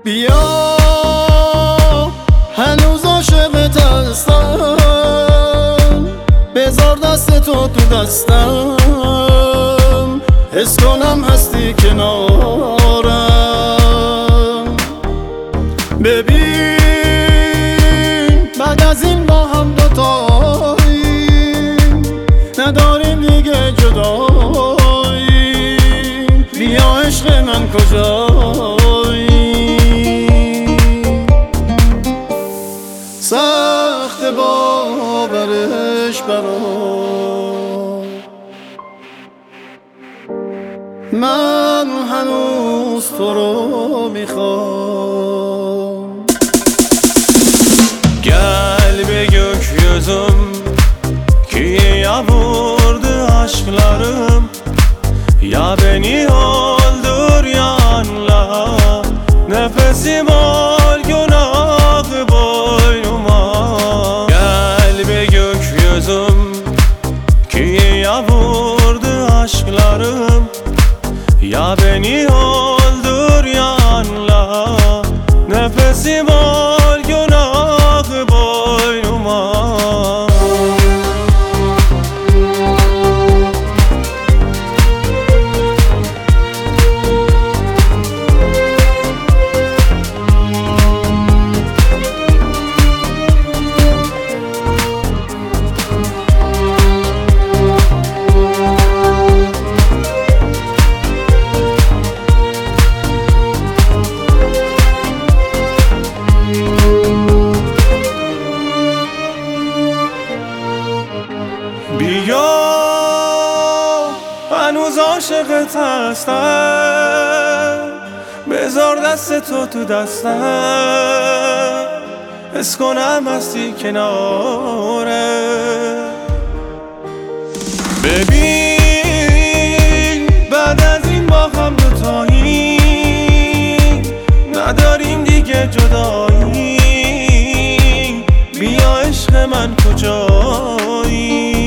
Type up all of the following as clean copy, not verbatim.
بیا هنوز عاشقت هستم، بذار دست تو دستم، حس کنم هستی کنارم. ببین بعد از این با هم دوتاییم، نداریم دیگه جداییم. بیا عشق من کجایی؟ سخت باورش برام، من هنوز تو رو میخوام. Gel bir gökyüzüm ki yağmurdu aşklarım. Ya beni öldür ya anla, nefesim ol günahı boynuma. Gel bir gökyüzüm ki yağmurdu aşklarım. Ya beni öldür ya anla, nefesim ol günahı boynuma. بیا هنوز عاشقت هستم، بذار دست تو دستم، حس کنم هستی کناره. ببین بعد از این با هم دوتاییم، نداریم دیگه جدایی. بیا عشق من کجایی؟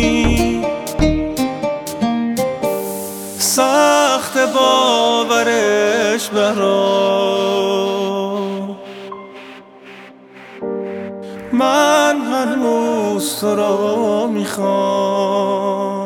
سخت باورش برام، من هنوز تو رو میخوام.